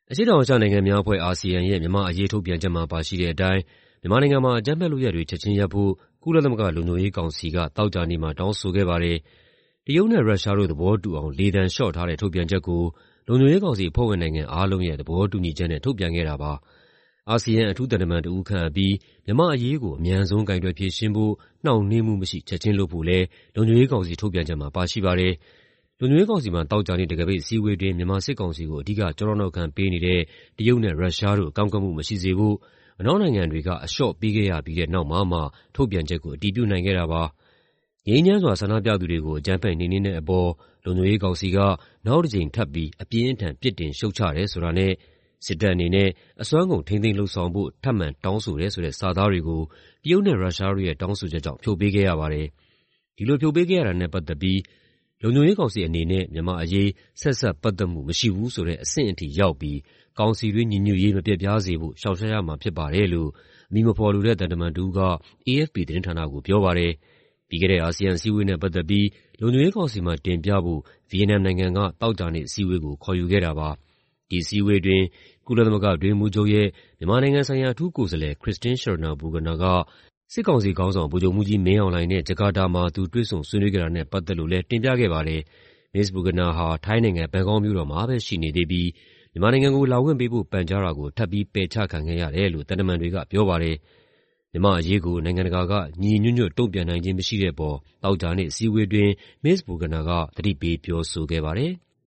အရှေ့တောင်အာရှနိုင်ငံများအဖွဲ့ (ASEAN) ရဲ့ မြန်မာ့အရေးထုတ်ပြန်ချက်မှာပါရှိတဲ့အတိုင်း မြန်မာနိုင်ငံမှာ အကြမ်းဖက်လုပ်ရပ်တွေ ချက်ခြင်းရပ်ဖို့ ကုလသမဂ္ဂလုံခြုံရေးကောင်စီက သောကြာနေ့မှာတောင်းဆိုခဲ့ပါတယ်။ တရုတ်နဲ့ရုရှားတို့ သဘောတူအောင် လေသံလျှော့ထားတဲ့ ထုတ်ပြန်ချက်ကို လုံခြုံရေးကောင်စီအဖွဲ့ဝင်နိုင်ငံအားလုံးရဲ့ သဘောတူညီချက်နဲ့ ထုတ်ပြန်ခဲ့တာပါ။ အာဆီယံ အထူးသံတမန်တဦးခန့်အပ်ပြီး မြန်မာ့အရေးကို အမြန်ဆုံးကိုင်တွယ်ဖြေရှင်းဖို့ နှောင့်နှေးမှုမရှိ ချက်ခြင်းလုပ်ဖို့လည်း လုံခြုံရေးကောင်စီထုတ်ပြန်ချက်မှာ ပါရှိပါတယ်။ လုံခြုံရေးကောင်စီမှာ သောကြာနေ့ တံခါးပိတ်အစည်းအဝေးအတွင်း မြန်မာစစ်ကောင်စီကို အဓိကကျောထောက်နောက်ခံပေးနေတဲ့ တရုတ်နဲ့ရုရှားတို့ ကန့်ကွက်မှုမရှိစေဖို့ အနောက်နိုင်ငံတွေက အလျှော့ပေးခဲ့ရပြီးတဲ့နောက်မှာမှ ထုတ်ပြန်ချက်ကို အတည်ပြုနိုင်ခဲ့တာပါ။ ငြိမ်းချမ်းစွာဆန္ဒပြသူတွေကို အကြမ်းဖက်နှိမ်နင်းတဲ့အပေါ် လုံခြုံရေးကောင်စီက နောက်တကြိမ်ထပ်ပြီး အပြင်းအထန် ပြစ်တင်ရှုတ်ချတယ်ဆိုတာနဲ့ စစ်တပ်အနေနဲ့ အစွမ်းကုန် ထိန်းသိမ်းလုပ်ဆောင်ဖို့ ထပ်မံတောင်းဆိုတယ်ဆိုတဲ့ စာသားတွေကို တရုတ်နဲ့ရုရှားတို့ရဲ့ တောင်းဆိုချက်ကြောင့် ဖြုတ်ပေးခဲ့ရပါတယ်။ ဒီလိုဖြုတ်ပေးခဲ့ရတာနဲ့ပတ်သက်ပြီး လုံခြုံရေးကောင်စီအနေနဲ့ မြန်မာ့အရေး ဆက်စပ်ပတ်သက်မှုမရှိဘူးဆိုတဲ့အဆင့်ထိရောက်ပြီး ကောင်စီတွင်းညီညွတ်ရေး မပျက်ပြားစေဖို့ ရှောင်ရှားရမှာဖြစ်ပါတယ်လို့ အမည်မဖော်လိုတဲ့ သံတမန်တဦးက AFP သတင်းဌာနကိုပြောပါတယ်။ ပြီးခဲ့တဲ့ အာဆီယံအစည်းအဝေးနဲ့ပတ်သက်ပြီး လုံခြုံရေးကောင်စီမှာတင်ပြဖို့ ဗီယက်နမ်နိုင်ငံက သောကြာနေ့အစည်းအဝေးကို ခေါ်ယူခဲ့တာပါ။ ဒီအစည်းအဝေးအတွင်း ကုလသမဂ္ဂအတွင်းရေးမှူးချုပ်ရဲ့ မြန်မာနိုင်ငံဆိုင်ရာ အထူးကိုယ်စားလှယ် Christine Schraner Burgener က စစ်ကောင်စီခေါင်းဆောင် ဗိုလ်ချုပ်မှူးကြီးမင်းအောင်လှိုင်နဲ့ ဂျကာတာမှာ သူတွေ့ဆုံဆွေးနွေးခဲ့တာနဲ့ပတ်သက်လို့လည်း တင်ပြခဲ့ပါတယ်။ မစ္စ Burgener ဟာ ထိုင်းနိုင်ငံ၊ ဘန်ကောက်မြို့တော်မှာပဲရှိနေသေးပြီး မြန်မာနိုင်ငံကို လာခွင့်ပေးဖို့ ပန်ကြားတာကို ထပ်ပြီး ပယ်ချခံခဲ့ရတယ်လို့ သံတမန်တွေကပြောပါတယ်။ မြန်မာ့အရေးကို နိုင်ငံတကာက ညီညီညွတ်ညွတ် တုံ့ပြန်နိုင်ခြင်းမရှိတဲ့အပေါ် သောကြာနေ့အစည်းအဝေးအတွင်း မစ္စ Burgener က သတိပေးပြောဆိုခဲ့ပါတယ်။